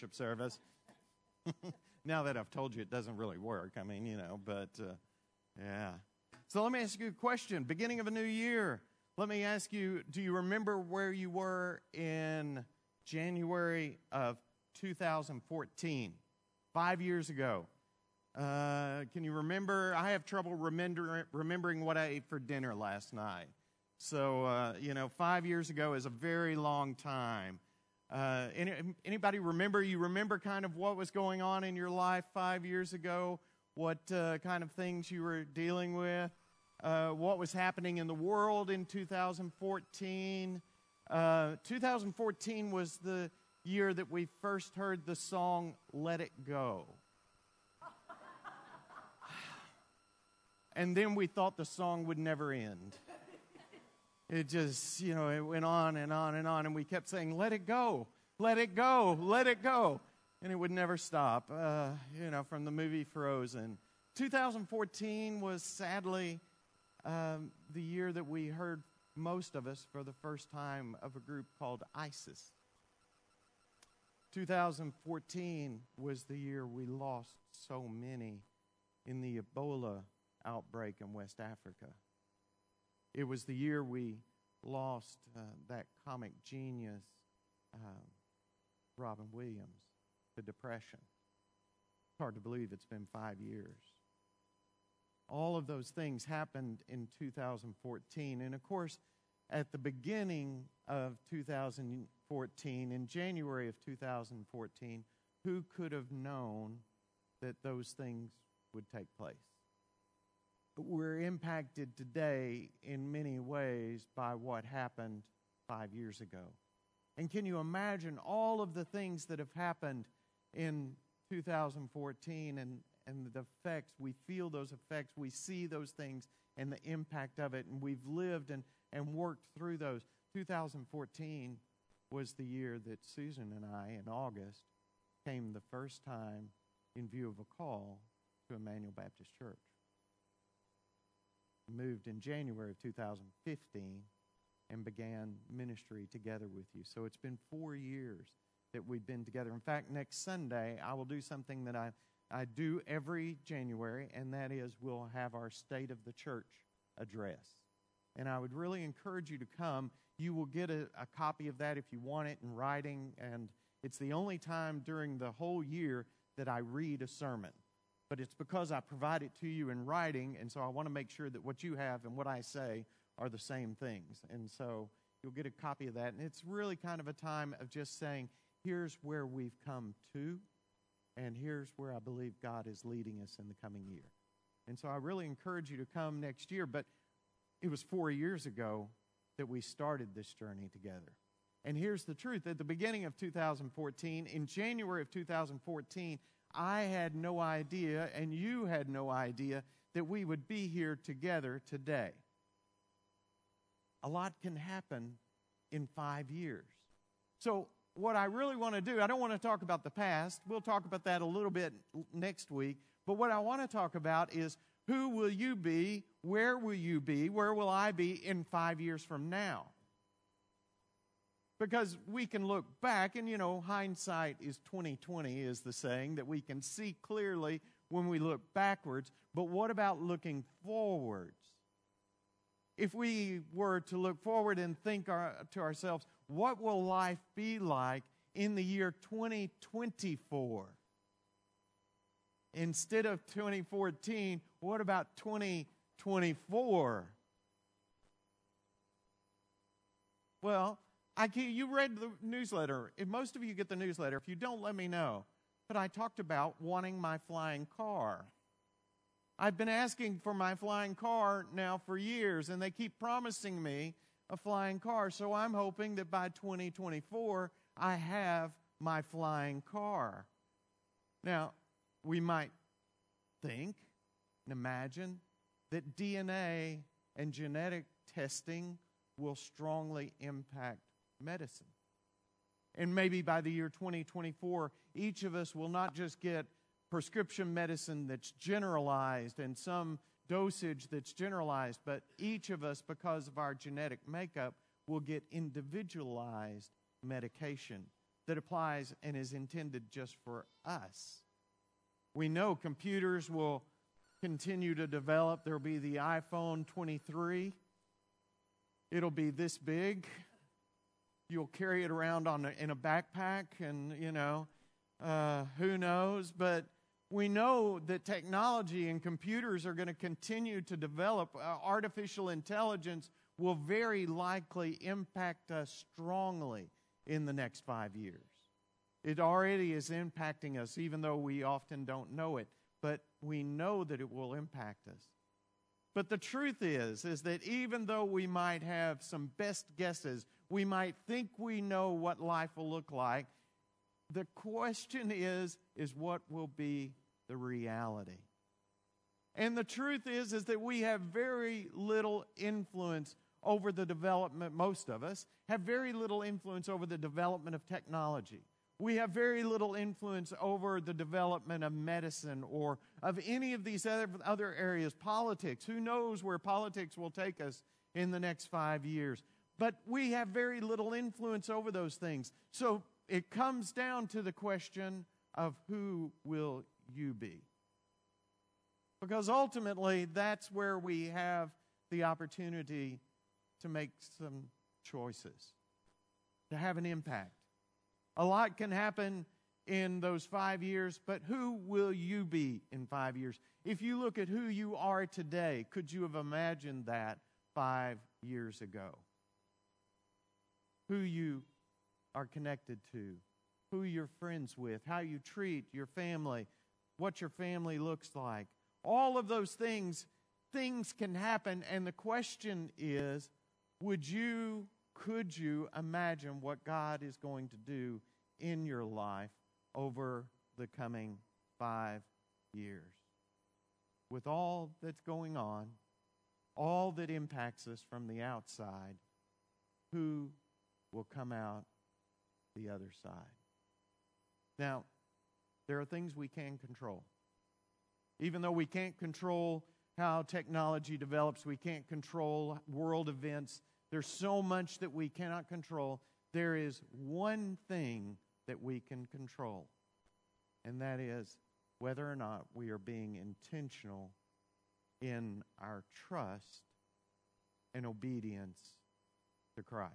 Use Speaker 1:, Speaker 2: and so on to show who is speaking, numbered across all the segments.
Speaker 1: worship service. Now that I've told you it doesn't really work, but yeah. So let me ask you a question. Beginning of a new year, let me ask you, do you remember where you were in January of 2014, 5 years ago? Can you remember? I have trouble remembering what I ate for dinner last night. So, 5 years ago is a very long time. Anybody remember? You remember kind of what was going on in your life 5 years ago? What kind of things you were dealing with? What was happening in the world in 2014? 2014 was the year that we first heard the song "Let It Go." And then we thought the song would never end. It just, it went on and on and on, and we kept saying, "Let it go, let it go, let it go." And it would never stop, from the movie Frozen. 2014 was sadly the year that we heard, most of us, for the first time of a group called ISIS. 2014 was the year we lost so many in the Ebola outbreak in West Africa. It was the year we lost that comic genius, Robin Williams, to depression. It's hard to believe it's been 5 years. All of those things happened in 2014. And of course, at the beginning of 2014, in January of 2014, who could have known that those things would take place? We're impacted today in many ways by what happened 5 years ago. And can you imagine all of the things that have happened in 2014 and the effects? We feel those effects, we see those things and the impact of it, and we've lived and worked through those. 2014 was the year that Susan and I, in August, came the first time in view of a call to Emmanuel Baptist Church. Moved in January of 2015 and began ministry together with you. So it's been 4 years that we've been together. In fact, next Sunday, I will do something that I do every January, and that is we'll have our State of the Church address. And I would really encourage you to come. You will get a copy of that if you want it in writing, and it's the only time during the whole year that I read a sermon. But it's because I provide it to you in writing, and so I want to make sure that what you have and what I say are the same things. And so you'll get a copy of that. And it's really kind of a time of just saying, here's where we've come to, and here's where I believe God is leading us in the coming year. And so I really encourage you to come next year. But it was 4 years ago that we started this journey together. And here's the truth. At the beginning of 2014, in January of 2014, I had no idea, and you had no idea, that we would be here together today. A lot can happen in 5 years. So what I really want to do, I don't want to talk about the past. We'll talk about that a little bit next week. But what I want to talk about is, who will you be? Where will you be? Where will I be in 5 years from now? Because we can look back, and hindsight is 20/20 is the saying, that we can see clearly when we look backwards. But what about looking forwards? If we were to look forward and think to ourselves, what will life be like in the year 2024? Instead of 2014, what about 2024? Well, you read the newsletter. If most of you get the newsletter, if you don't, let me know. But I talked about wanting my flying car. I've been asking for my flying car now for years, and they keep promising me a flying car. So I'm hoping that by 2024, I have my flying car. Now, we might think and imagine that DNA and genetic testing will strongly impact medicine. And maybe by the year 2024, each of us will not just get prescription medicine that's generalized and some dosage that's generalized, but each of us, because of our genetic makeup, will get individualized medication that applies and is intended just for us. We know computers will continue to develop. There will be the iPhone 23. It'll be this big. You'll carry it around in a backpack, and, who knows? But we know that technology and computers are going to continue to develop. Artificial intelligence will very likely impact us strongly in the next 5 years. It already is impacting us, even though we often don't know it. But we know that it will impact us. But the truth is that even though we might have some best guesses, we might think we know what life will look like, the question is what will be the reality? And the truth is that we have very little influence over the development, most of us have very little influence over the development of technology. We have very little influence over the development of medicine or of any of these other areas. Politics, who knows where politics will take us in the next 5 years. But we have very little influence over those things. So it comes down to the question of who will you be? Because ultimately, that's where we have the opportunity to make some choices, to have an impact. A lot can happen in those 5 years, but who will you be in 5 years? If you look at who you are today, could you have imagined that 5 years ago? Who you are connected to, who you're friends with, how you treat your family, what your family looks like. All of those things can happen, and the question is, could you imagine what God is going to do in your life over the coming 5 years? With all that's going on, all that impacts us from the outside, who will come out the other side? Now, there are things we can control. Even though we can't control how technology develops, we can't control world events, there's so much that we cannot control. There is one thing that we can control, and that is whether or not we are being intentional in our trust and obedience to Christ.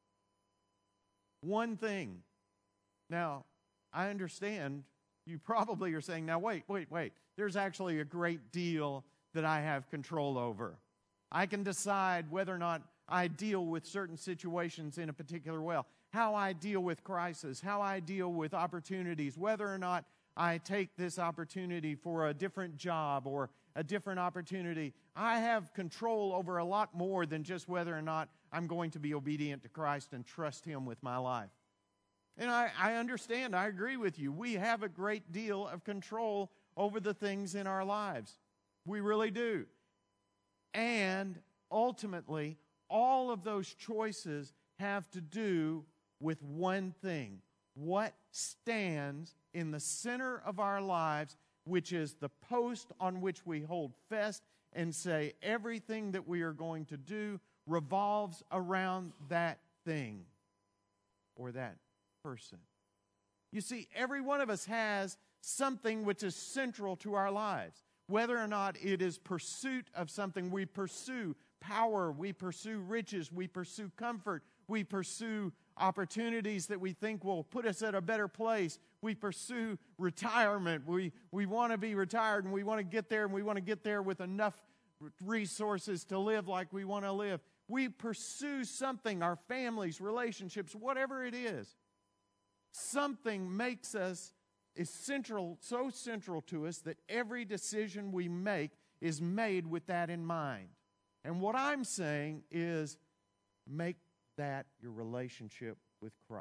Speaker 1: One thing. Now, I understand you probably are saying, now wait. There's actually a great deal that I have control over. I can decide whether or not I deal with certain situations in a particular way, how I deal with crisis, how I deal with opportunities, whether or not I take this opportunity for a different job or a different opportunity. I have control over a lot more than just whether or not I'm going to be obedient to Christ and trust Him with my life. And I understand, I agree with you. We have a great deal of control over the things in our lives. We really do. And ultimately, all of those choices have to do with one thing: what stands in the center of our lives, which is the post on which we hold fast and say everything that we are going to do revolves around that thing or that person. You see, every one of us has something which is central to our lives. Whether or not it is pursuit of something, we pursue power, we pursue riches, we pursue comfort, we pursue opportunities that we think will put us at a better place. We pursue retirement. We want to be retired, and we want to get there, and we want to get there with enough resources to live like we want to live. We pursue something, our families, relationships, whatever it is. Something makes us so central to us that every decision we make is made with that in mind. And what I'm saying is, make that your relationship with Christ.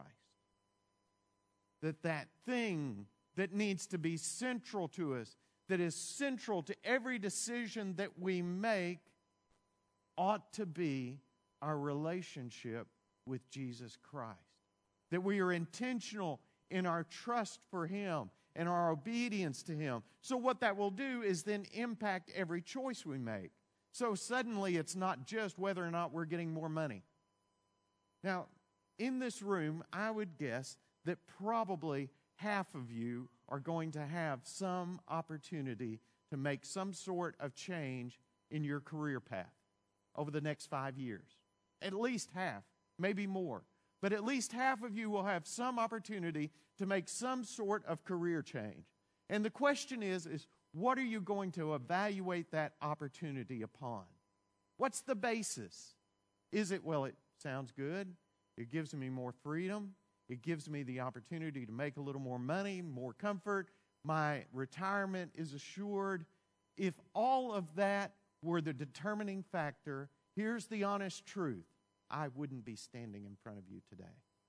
Speaker 1: That thing that needs to be central to us, that is central to every decision that we make, ought to be our relationship with Jesus Christ. That we are intentional in our trust for Him and our obedience to Him. So what that will do is then impact every choice we make. So suddenly it's not just whether or not we're getting more money. Now, in this room, I would guess that probably half of you are going to have some opportunity to make some sort of change in your career path over the next 5 years. At least half, maybe more. But at least half of you will have some opportunity to make some sort of career change. And the question is what are you going to evaluate that opportunity upon? What's the basis? Is it, well, it sounds good. It gives me more freedom. It gives me the opportunity to make a little more money, more comfort. My retirement is assured. If all of that were the determining factor, here's the honest truth. I wouldn't be standing in front of you today.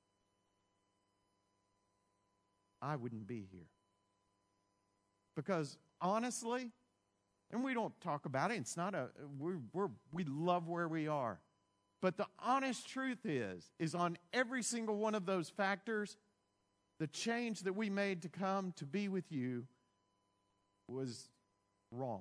Speaker 1: I wouldn't be here. Because honestly, and we don't talk about it, it's not we love where we are. But the honest truth is on every single one of those factors, the change that we made to come to be with you was wrong.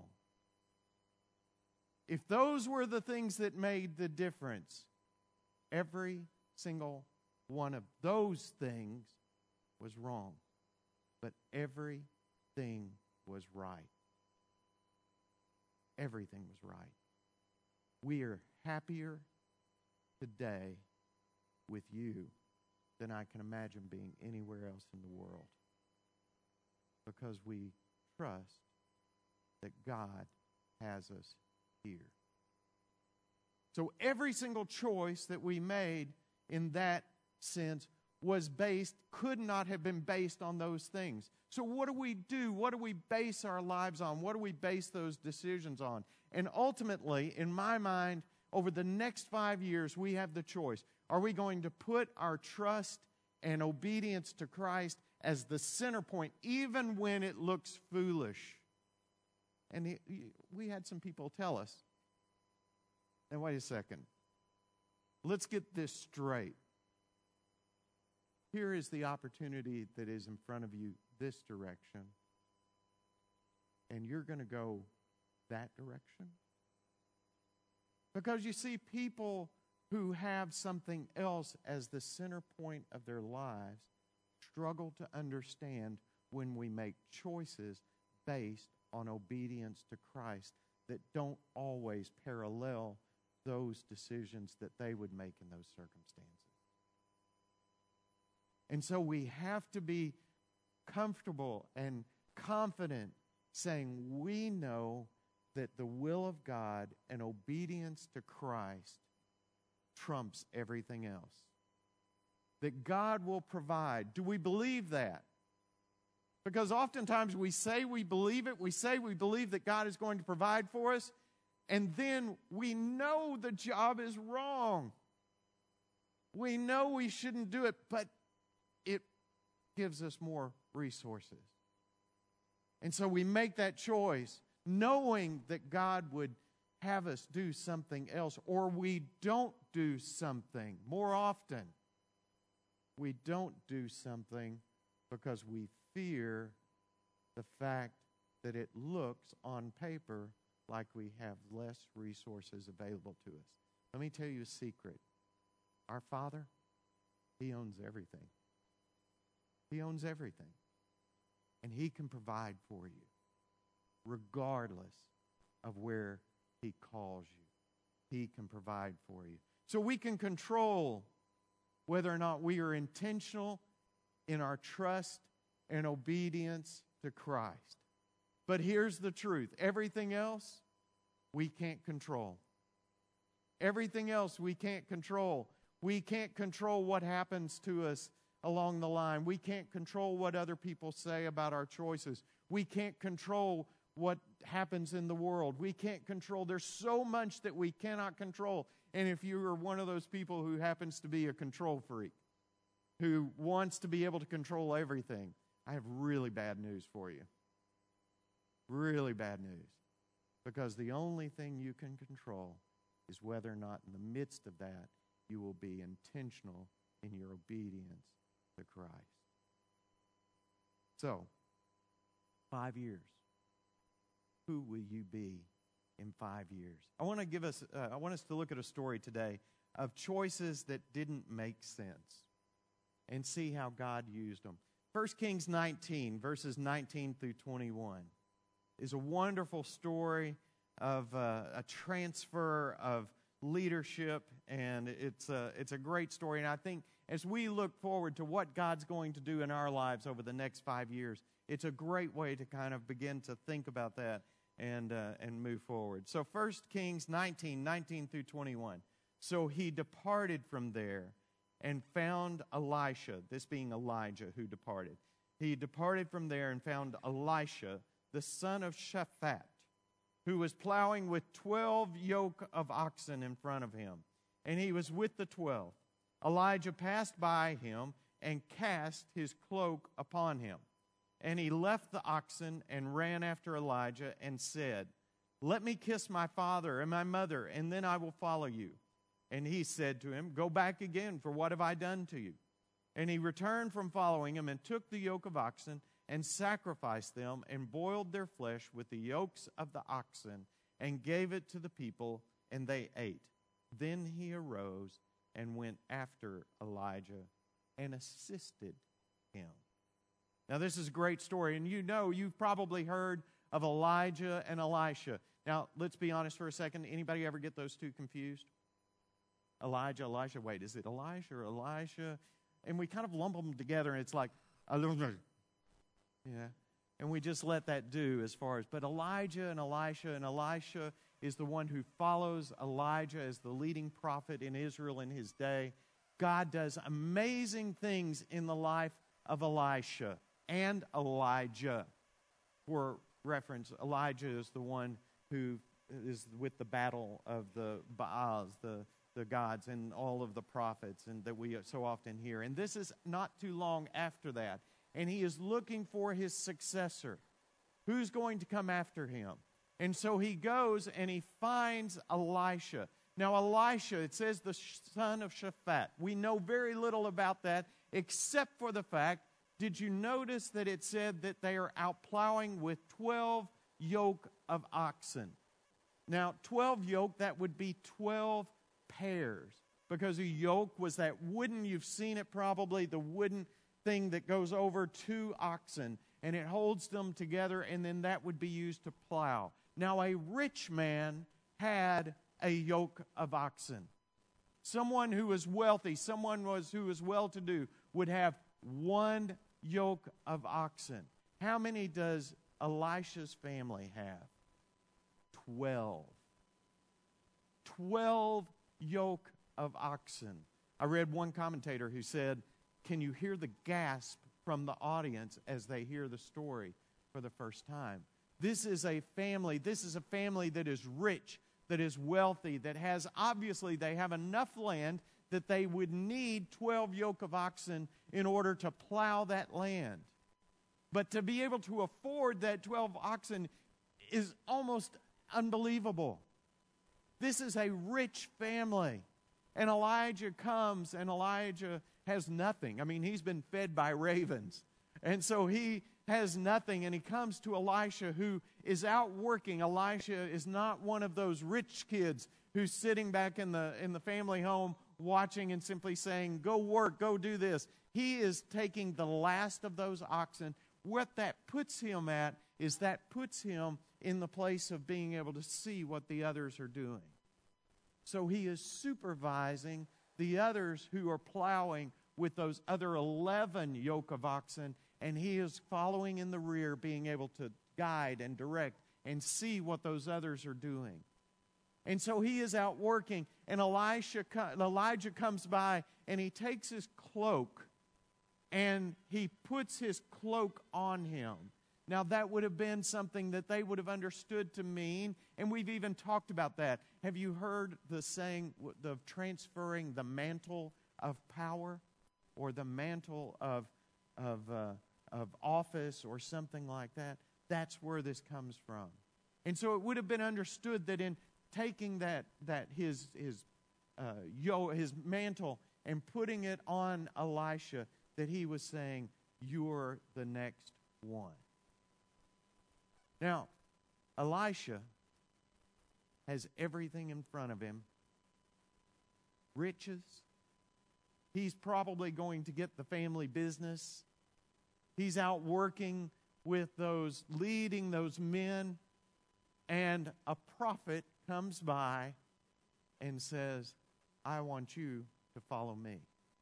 Speaker 1: If those were the things that made the difference, every single one of those things was wrong. But everything was right. Everything was right. We are happier today with you than I can imagine being anywhere else in the world. Because we trust that God has us here. So every single choice that we made in that sense could not have been based on those things. So what do we do? What do we base our lives on? What do we base those decisions on? And ultimately, in my mind, over the next 5 years, we have the choice. Are we going to put our trust and obedience to Christ as the center point, even when it looks foolish? And we had some people tell us, now wait a second, let's get this straight. Here is the opportunity that is in front of you this direction, and you're going to go that direction? Because you see, people who have something else as the center point of their lives struggle to understand when we make choices based on obedience to Christ that don't always parallel those decisions that they would make in those circumstances. And so we have to be comfortable and confident saying we know that the will of God and obedience to Christ trumps everything else. That God will provide. Do we believe that? Because oftentimes we say we believe it. We say we believe that God is going to provide for us. And then we know the job is wrong. We know we shouldn't do it, but it gives us more resources. And so we make that choice knowing that God would have us do something else, or we don't do something. More often, we don't do something because we fear the fact that it looks on paper like we have less resources available to us. Let me tell you a secret. Our Father, He owns everything. He owns everything. And He can provide for you, regardless of where He calls you. He can provide for you. So we can control whether or not we are intentional in our trust and obedience to Christ. But here's the truth. Everything else, we can't control. Everything else we can't control. We can't control what happens to us along the line. We can't control what other people say about our choices. We can't control what happens in the world. We can't control. There's so much that we cannot control. And if you are one of those people who happens to be a control freak, who wants to be able to control everything, I have really bad news for you. Really bad news. Because the only thing you can control is whether or not in the midst of that you will be intentional in your obedience to Christ. So, 5 years. Who will you be in 5 years? I want us to look at a story today of choices that didn't make sense. and see how God used them. 1 Kings 19, verses 19 through 21, is a wonderful story of a transfer of leadership, and it's a great story. And I think as we look forward to what God's going to do in our lives over the next 5 years, it's a great way to kind of begin to think about that and move forward. So 1 Kings 19 through 21. So he departed from there and found Elisha, this being Elijah who departed. He departed from there and found Elisha, the son of Shaphat, who was plowing with 12 yoke of oxen in front of him. And he was with the 12. Elijah passed by him and cast his cloak upon him. And he left the oxen and ran after Elijah and said, "Let me kiss my father and my mother, and then I will follow you." And he said to him, "Go back again, for what have I done to you?" And he returned from following him and took the yoke of oxen and sacrificed them and boiled their flesh with the yokes of the oxen and gave it to the people, and they ate. Then he arose and went after Elijah and assisted him. Now, this is a great story, and you've probably heard of Elijah and Elisha. Now, let's be honest for a second. Anybody ever get those two confused? Elijah, Elisha. Wait, is it Elisha or Elisha? And we kind of lump them together, and it's like, yeah. And we just let that do as far as, but Elijah and Elisha is the one who follows Elijah as the leading prophet in Israel in his day. God does amazing things in the life of Elisha and Elijah. For reference, Elijah is the one who is with the battle of the Baals, the gods, and all of the prophets, and that we so often hear. And this is not too long after that. And he is looking for his successor. Who's going to come after him? And so he goes and he finds Elisha. Now, Elisha, it says the son of Shaphat. We know very little about that except for the fact, did you notice that it said that they are out plowing with 12 yoke of oxen? Now, 12 yoke, that would be 12 pairs, because a yoke was that wooden, you've seen it probably, the wooden thing that goes over 2 oxen, and it holds them together, and then that would be used to plow. Now, a rich man had a yoke of oxen. Someone who was wealthy, who was well-to-do, would have 1 yoke of oxen. How many does Elisha's family have? 12. 12 yoke of oxen. I read one commentator who said, can you hear the gasp from the audience as they hear the story for the first time? This is a family that is rich, that is wealthy, that has, obviously, they have enough land that they would need 12 yoke of oxen in order to plow that land. But to be able to afford that 12 oxen is almost unbelievable. This is a rich family. And Elijah comes, and Elijah has nothing. I mean, he's been fed by ravens. And so he has nothing, and he comes to Elisha, who is out working. Elisha is not one of those rich kids who's sitting back in the family home watching and simply saying, go work, go do this. He is taking the last of those oxen. What that puts him at is that puts him in the place of being able to see what the others are doing. So he is supervising the others who are plowing with those other 11 yoke of oxen, and he is following in the rear, being able to guide and direct and see what those others are doing. And so he is out working, and Elijah comes by, and he takes his cloak, and he puts his cloak on him. Now, that would have been something that they would have understood to mean, and we've even talked about that. Have you heard the saying of transferring the mantle of power or the mantle of office or something like that? That's where this comes from. And so it would have been understood that in taking his mantle and putting it on Elisha, that he was saying, you're the next one. Now, Elisha has everything in front of him. Riches. He's probably going to get the family business. He's out working with leading those men. And a prophet comes by and says, I want you to follow me.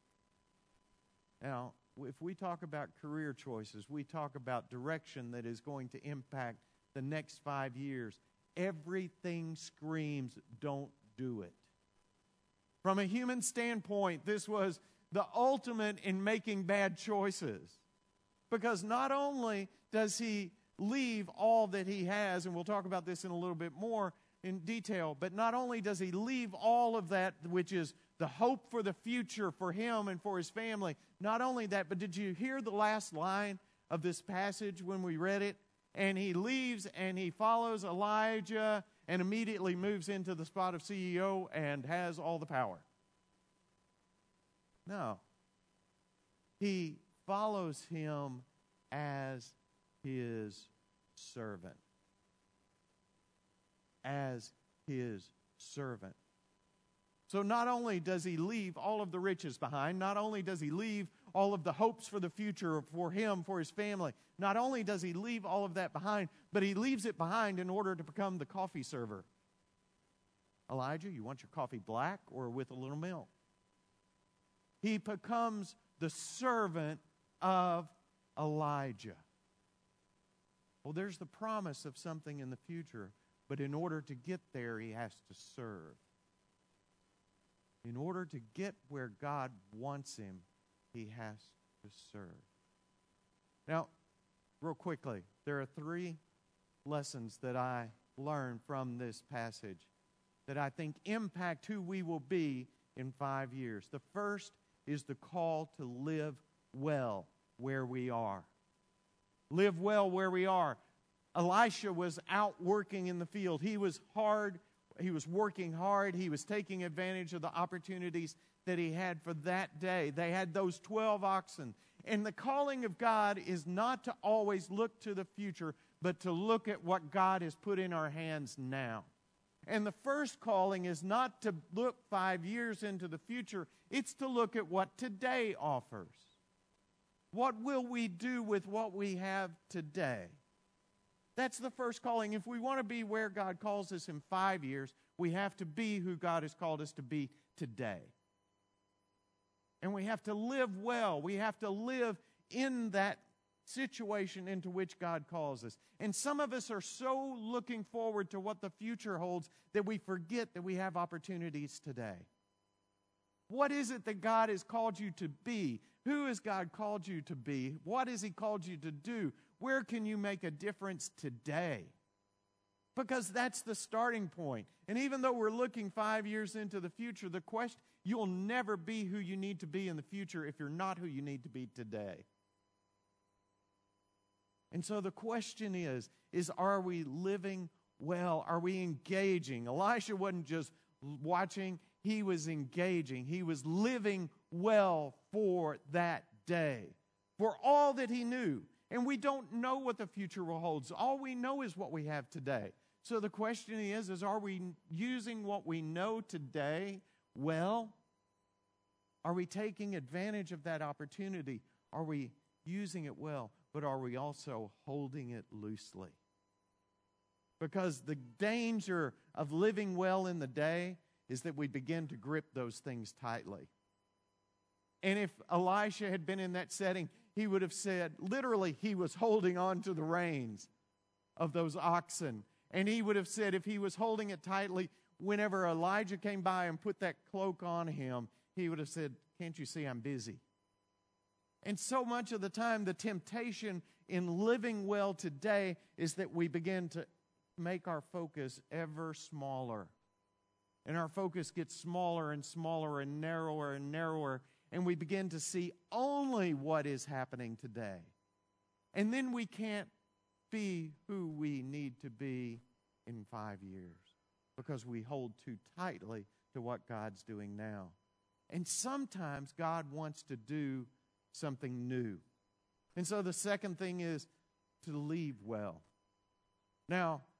Speaker 1: Now, if we talk about career choices, we talk about direction that is going to impact the next 5 years, everything screams, don't do it. From a human standpoint, this was the ultimate in making bad choices. Because not only does he leave all that he has, and we'll talk about this in a little bit more in detail, but not only does he leave all of that, which is the hope for the future for him and for his family, not only that, but did you hear the last line of this passage when we read it? And he leaves and he follows Elijah and immediately moves into the spot of CEO and has all the power. No. He follows him as his servant. As his servant. So not only does he leave all of the riches behind, not only does he leave all of the hopes for the future for him, for his family, not only does he leave all of that behind, but he leaves it behind in order to become the coffee server. Elijah, you want your coffee black or with a little milk? He becomes the servant of Elijah. Well, there's the promise of something in the future, but in order to get there, he has to serve. In order to get where God wants him, he has to serve. Now, real quickly, there are 3 lessons that I learned from this passage that I think impact who we will be in 5 years. The first is the call to live well where we are. Live well where we are. Elisha was out working in the field. He was working hard. He was taking advantage of the opportunities that he had for that day. They had those 12 oxen. And the calling of God is not to always look to the future, but to look at what God has put in our hands now. And the first calling is not to look 5 years into the future. It's to look at what today offers. What will we do with what we have today? That's the first calling. If we want to be where God calls us in 5 years, we have to be who God has called us to be today. And we have to live well. We have to live in that situation into which God calls us. And some of us are so looking forward to what the future holds that we forget that we have opportunities today. What is it that God has called you to be? Who has God called you to be? What has He called you to do? Where can you make a difference today? Because that's the starting point. And even though we're looking 5 years into the future, the question, you'll never be who you need to be in the future if you're not who you need to be today. And so the question is are we living well? Are we engaging? Elisha wasn't just watching, he was engaging. He was living well for that day, for all that he knew. And we don't know what the future will hold. All we know is what we have today. So the question is are we using what we know today well? Are we taking advantage of that opportunity? Are we using it well? But are we also holding it loosely? Because the danger of living well in the day is that we begin to grip those things tightly. And if Elisha had been in that setting, he would have said, literally, he was holding on to the reins of those oxen. And he would have said, if he was holding it tightly, whenever Elijah came by and put that cloak on him, he would have said, can't you see I'm busy? And so much of the time, the temptation in living well today is that we begin to make our focus ever smaller. And our focus gets smaller and smaller and narrower, and we begin to see only what is happening today. And then we can't be who we need to be in 5 years because we hold too tightly to what God's doing now. And sometimes God wants to do something new. And so the second thing is to leave well. Now,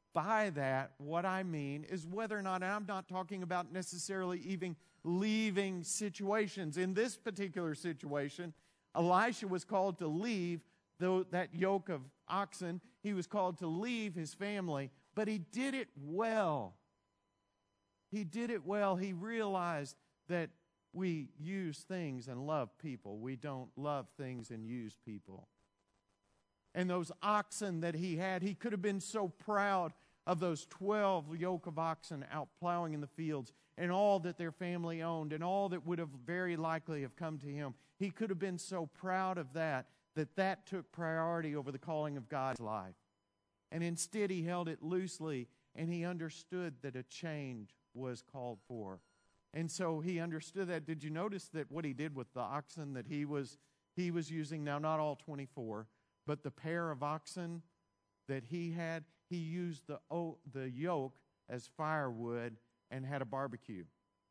Speaker 1: by that, what I mean is whether or not, and I'm not talking about necessarily even leaving situations. In this particular situation, Elisha was called to leave that yoke of oxen. He was called to leave his family, but he did it well. He did it well. He realized that we use things and love people. We don't love things and use people. And those oxen that he had, he could have been so proud of those 12 yoke of oxen out plowing in the fields and all that their family owned and all that would have very likely have come to him. He could have been so proud of that took priority over the calling of God's life. And instead he held it loosely, and he understood that a change was called for. And so he understood that. Did you notice that what he did with the oxen that he was using? Now, not all 24, but the pair of oxen that he had, he used the yoke as firewood and had a barbecue.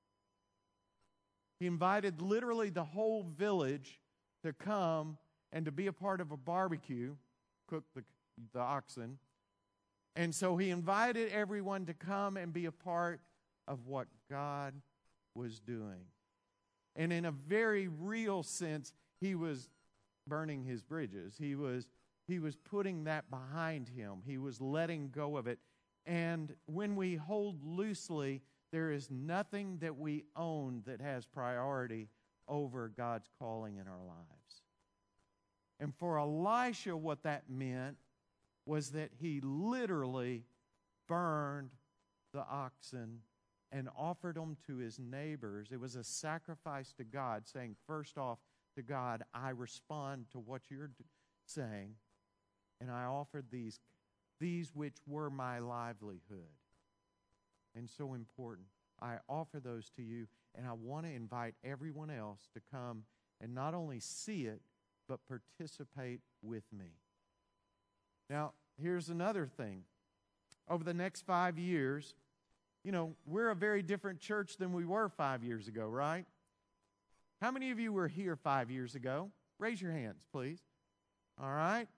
Speaker 1: He invited literally the whole village to come and to be a part of a barbecue, cook the oxen. And so he invited everyone to come and be a part of what God was doing. And in a very real sense, he was burning his bridges. He was putting that behind him. He was letting go of it. And when we hold loosely, there is nothing that we own that has priority over God's calling in our lives. And for Elisha, what that meant was that he literally burned the oxen and offered them to his neighbors. It was a sacrifice to God, saying, first off, to God, I respond to what you're saying, and I offered these which were my livelihood. And so important. I offer those to you, and I want to invite everyone else to come and not only see it, but participate with me. Now, here's another thing. Over the next 5 years, we're a very different church than we were 5 years ago, right? How many of you were here 5 years ago? Raise your hands, please. All right?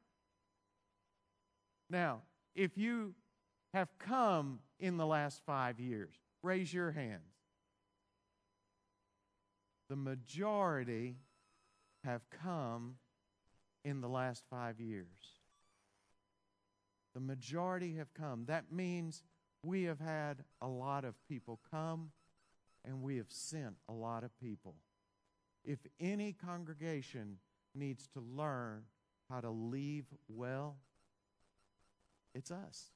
Speaker 1: Now, if you have come in the last 5 years, raise your hands. The majority have come in the last 5 years. The majority have come. That means we have had a lot of people come, and we have sent a lot of people. If any congregation needs to learn how to leave well, it's us.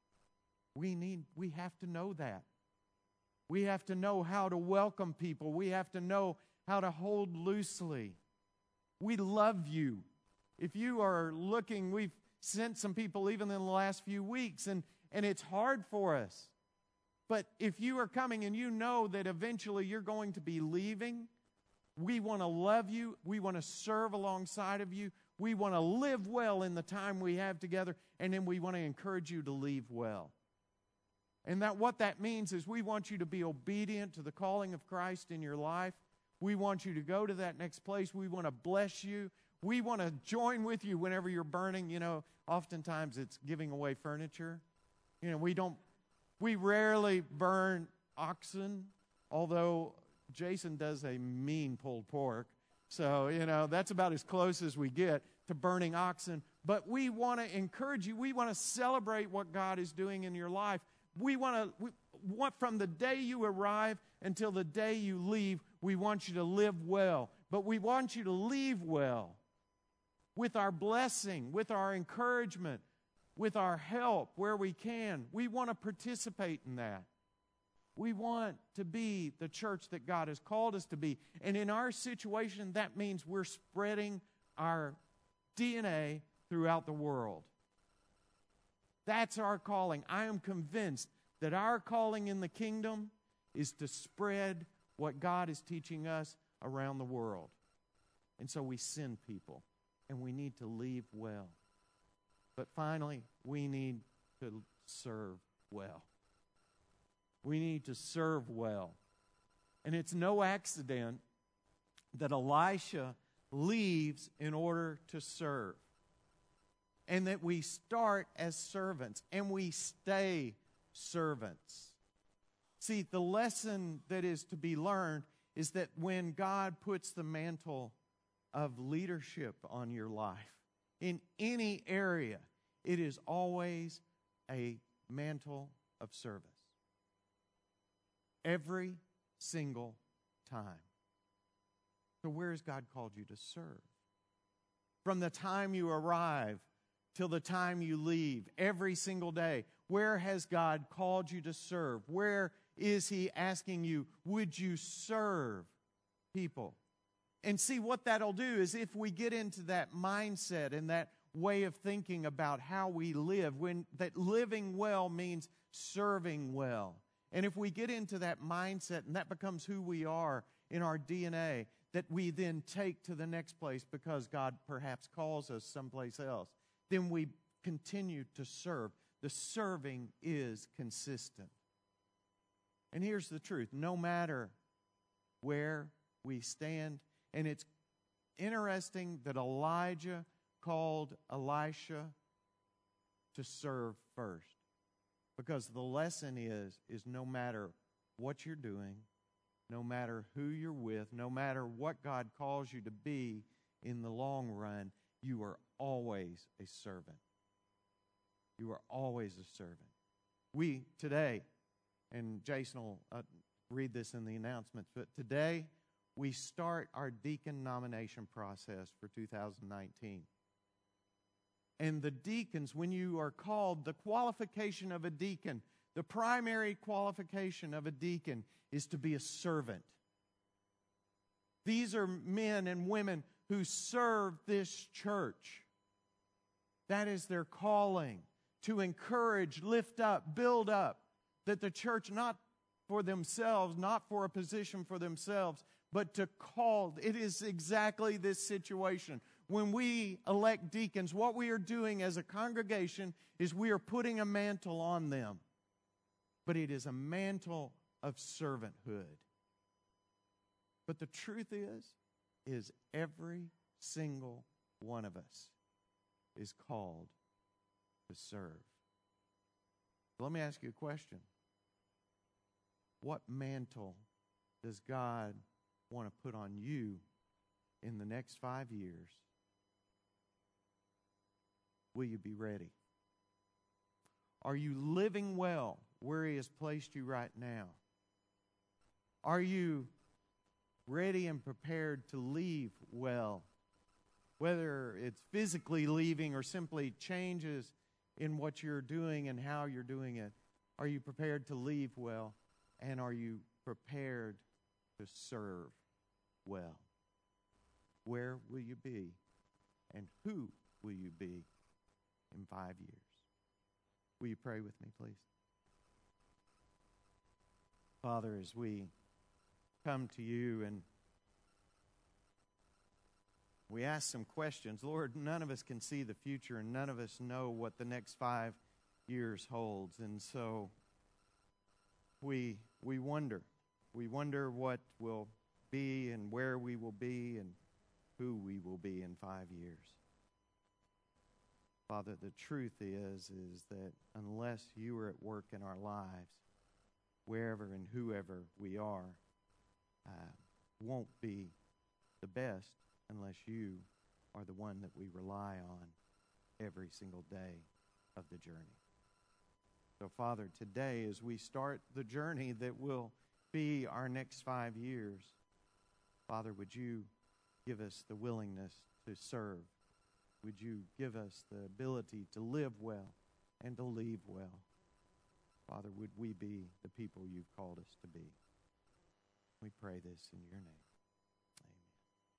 Speaker 1: We have to know that. We have to know how to welcome people. We have to know how to hold loosely. We love you. If you are looking, we've sent some people even in the last few weeks, and it's hard for us. But if you are coming and you know that eventually you're going to be leaving, we want to love you. We want to serve alongside of you. We want to live well in the time we have together, and then we want to encourage you to leave well. And what that means is we want you to be obedient to the calling of Christ in your life. We want you to go to that next place. We want to bless you. We want to join with you whenever you're burning. Oftentimes it's giving away furniture. We rarely burn oxen, although Jason does a mean pulled pork. So, that's about as close as we get to burning oxen. But we want to encourage you. We want to celebrate what God is doing in your life. We want from the day you arrive until the day you leave, we want you to live well. But we want you to leave well with our blessing, with our encouragement, with our help where we can. We want to participate in that. We want to be the church that God has called us to be. And in our situation, that means we're spreading our DNA throughout the world. That's our calling. I am convinced that our calling in the kingdom is to spread what God is teaching us around the world. And so we send people, and we need to leave well. But finally, we need to serve well. We need to serve well. And it's no accident that Elisha leaves in order to serve. and that we start as servants and we stay servants. See, the lesson that is to be learned is that when God puts the mantle of leadership on your life in any area, it is always a mantle of service. Every single time. So where has God called you to serve? From the time you arrive till the time you leave, every single day, where has God called you to serve? Where is He asking you, would you serve people? And see, what that'll do is if we get into that mindset and that way of thinking about how we live, that living well means serving well. And if we get into that mindset and that becomes who we are in our DNA, that we then take to the next place because God perhaps calls us someplace else, then we continue to serve. The serving is consistent. And here's the truth. No matter where we stand, and it's interesting that Elijah called Elisha to serve first. Because the lesson is no matter what you're doing, no matter who you're with, no matter what God calls you to be in the long run, you are always a servant. You are always a servant. We today, and Jason will read this in the announcements, but today we start our deacon nomination process for 2019. And the deacons, when you are called, the qualification of a deacon, the primary qualification of a deacon is to be a servant. These are men and women who serve this church. That is their calling, to encourage, lift up, build up, that the church, not for themselves, not for a position for themselves, but to call. It is exactly this situation. When we elect deacons, what we are doing as a congregation is we are putting a mantle on them. But it is a mantle of servanthood. But the truth is every single one of us is called to serve. Let me ask you a question. What mantle does God want to put on you in the next 5 years? Will you be ready? Are you living well where He has placed you right now? Are you ready and prepared to leave well? Whether it's physically leaving or simply changes in what you're doing and how you're doing it. Are you prepared to leave well? And are you prepared to serve well? Where will you be? And who will you be in 5 years? Will you pray with me, please? Father, as we come to you and we ask some questions, Lord, none of us can see the future and none of us know what the next 5 years holds. And so we wonder. We wonder what will be and where we will be and who we will be in 5 years. Father, the truth is that unless you are at work in our lives, wherever and whoever we are, won't be the best unless you are the one that we rely on every single day of the journey. So, Father, today as we start the journey that will be our next 5 years, Father, would you give us the willingness to serve? Would you give us the ability to live well and to leave well? Father, would we be the people you've called us to be? We pray this in your name.